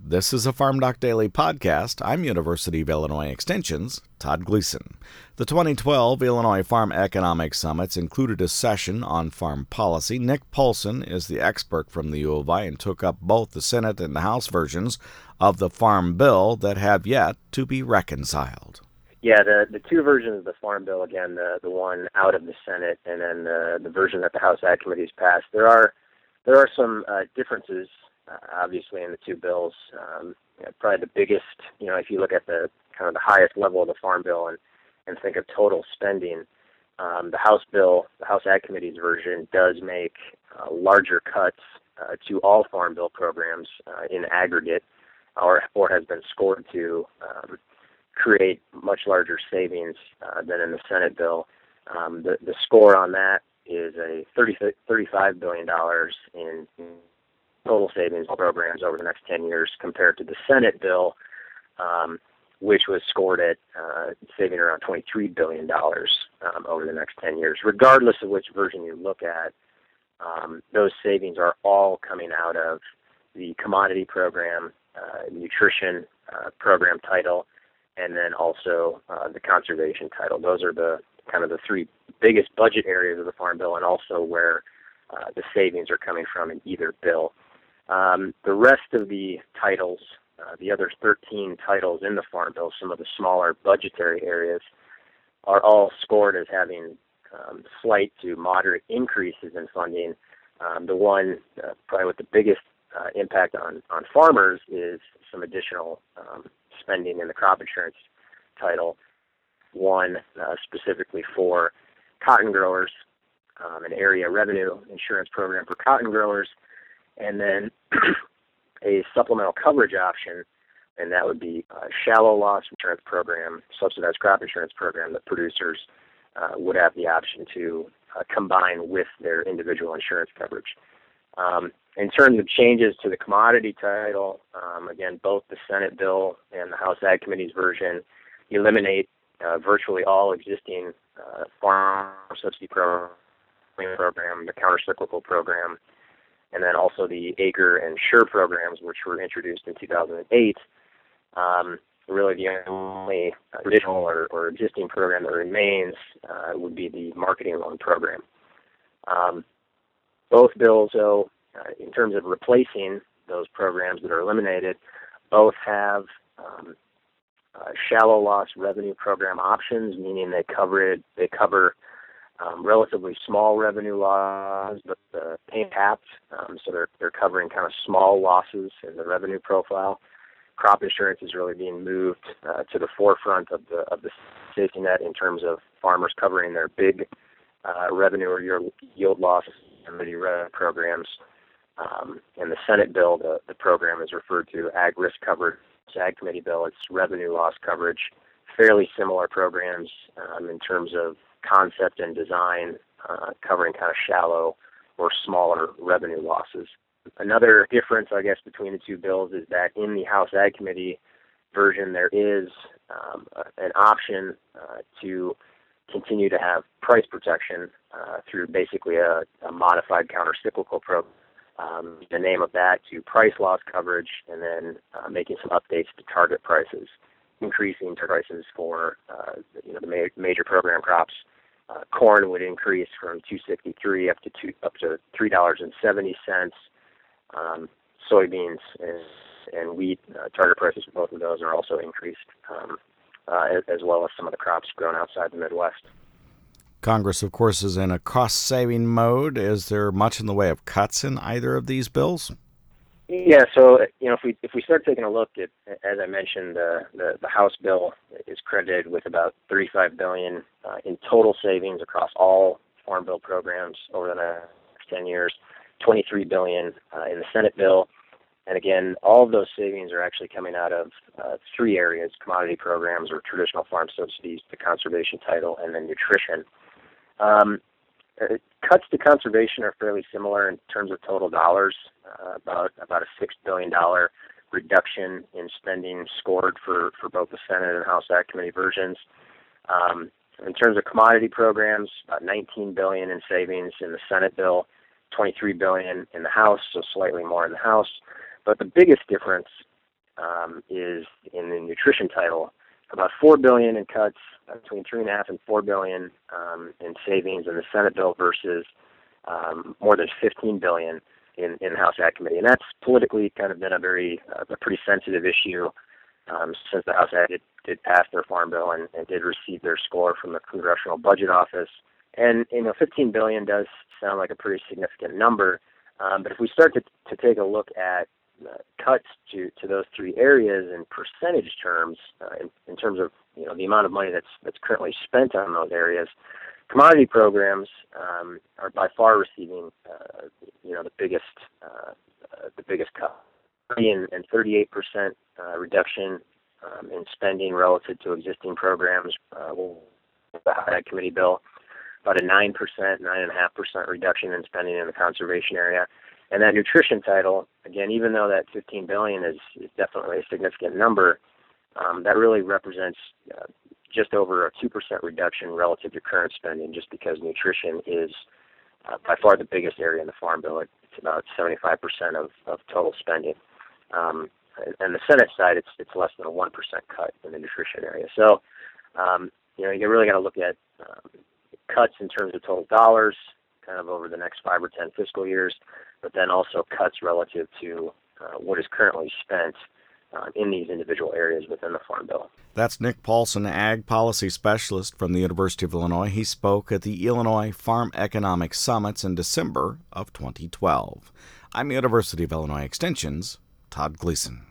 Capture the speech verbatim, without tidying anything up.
This is a Farm Doc Daily podcast. I'm University of Illinois Extension's Todd Gleason. The twenty twelve Illinois Farm Economics Summits included a session on farm policy. Nick Poulsen is the expert from the U of I and took up both the Senate and the House versions of the Farm Bill that have yet to be reconciled. Yeah, the, the two versions of the Farm Bill, again, the, the one out of the Senate and then the, the version that the House Ag Committee's passed, there are there are some uh, differences, uh, obviously, in the two bills. Um, you know, probably the biggest, you know, if you look at the kind of the highest level of the Farm Bill and, and think of total spending, um, the House Bill, the House Ag Committee's version, does make uh, larger cuts uh, to all Farm Bill programs uh, in aggregate, or, or has been scored to um, create much larger savings uh, than in the Senate bill. Um, the, the score on that is a thirty, thirty-five billion dollars in total savings programs over the next ten years compared to the Senate bill, um, which was scored at uh, saving around twenty-three billion dollars um, over the next ten years. Regardless of which version you look at, um, those savings are all coming out of the commodity program, uh, nutrition uh, program title, and then also uh, the conservation title. Those are the kind of the three biggest budget areas of the Farm Bill, and also where uh, the savings are coming from in either bill. Um, the rest of the titles, uh, the other thirteen titles in the Farm Bill, some of the smaller budgetary areas, are all scored as having um, slight to moderate increases in funding. Um, the one uh, probably with the biggest uh, impact on, on farmers is some additional um, spending in the crop insurance title, one uh, specifically for cotton growers, um, an area revenue insurance program for cotton growers, and then a supplemental coverage option, and that would be a shallow loss insurance program, subsidized crop insurance program that producers uh, would have the option to uh, combine with their individual insurance coverage. Um, in terms of changes to the commodity title, um, again, both the Senate bill and the House Ag Committee's version eliminate uh, virtually all existing uh, farm subsidy program, program, the countercyclical program, and then also the Acre and Sure programs, which were introduced in two thousand eight. Um, really the only additional or, or existing program that remains uh, would be the marketing loan program. Um, both bills, though, uh, in terms of replacing those programs that are eliminated, both have um, uh, shallow loss revenue program options, meaning they cover it, they cover um, relatively small revenue losses, but the pay capped, um, so they're they're covering kind of small losses in the revenue profile. Crop insurance is really being moved uh, to the forefront of the of the safety net in terms of farmers covering their big uh, revenue or yield loss programs. Um, in the Senate bill, the, the program is referred to Ag Risk Coverage. Ag Committee bill, it's revenue loss coverage. Fairly similar programs um, in terms of concept and design, uh, covering kind of shallow or smaller revenue losses. Another difference, I guess, between the two bills is that in the House Ag Committee version, there is um, an option uh, to continue to have price protection uh, through basically a, a modified countercyclical program. Um, the name of that to price loss coverage, and then uh, making some updates to target prices, increasing target prices for uh, you know the ma- major program crops. Uh, corn would increase from two sixty-three up to two, up to three dollars and seventy cents. Um, soybeans and, and wheat uh, target prices for both of those are also increased, um, uh, as, as well as some of the crops grown outside the Midwest. Congress, of course, is in a cost-saving mode. Is there much in the way of cuts in either of these bills? Yeah, so you know, if we if we start taking a look at, as I mentioned, uh, the the House bill is credited with about thirty-five billion dollars uh, in total savings across all Farm Bill programs over the next ten years. twenty-three billion dollars uh, in the Senate bill, and again, all of those savings are actually coming out of uh, three areas: commodity programs or traditional farm subsidies, the conservation title, and then nutrition. Um, uh, cuts to conservation are fairly similar in terms of total dollars, uh, about about a six billion dollars reduction in spending scored for, for both the Senate and House Ag Committee versions. Um, in terms of commodity programs, about nineteen billion dollars in savings in the Senate bill, twenty-three billion dollars in the House, so slightly more in the House. But the biggest difference um, is in the nutrition title, about four billion dollars in cuts, uh, between three and a half and four billion dollars um, in savings in the Senate bill versus um, more than fifteen billion dollars in, in the House Ag Committee. And that's politically kind of been a very, uh, a pretty sensitive issue um, since the House Ag did, did pass their farm bill and, and did receive their score from the Congressional Budget Office. And, you know, fifteen billion dollars does sound like a pretty significant number. Um, but if we start to, to take a look at uh, cuts to, to those three areas in percentage terms, uh, in, in terms of, you know, the amount of money that's that's currently spent on those areas, commodity programs um, are by far receiving, uh, you know, the biggest uh, uh, the biggest cut, and, and thirty-eight percent uh, reduction um, in spending relative to existing programs. Uh, the House Ag Committee bill, about a nine percent, nine point five percent reduction in spending in the conservation area. And that nutrition title, again, even though that fifteen billion dollars is, is definitely a significant number, um, that really represents uh, just over a two percent reduction relative to current spending, just because nutrition is uh, by far the biggest area in the Farm Bill. It's about seventy-five percent of, of total spending. Um, and the Senate side, it's it's less than a one percent cut in the nutrition area. So, um, you know, you really got to look at um, cuts in terms of total dollars, kind of over the next five or ten fiscal years, but then also cuts relative to uh, what is currently spent uh, in these individual areas within the Farm Bill. That's Nick Paulson, Ag Policy Specialist from the University of Illinois. He spoke at the Illinois Farm Economic Summits in December of twenty twelve. I'm University of Illinois Extension's Todd Gleason.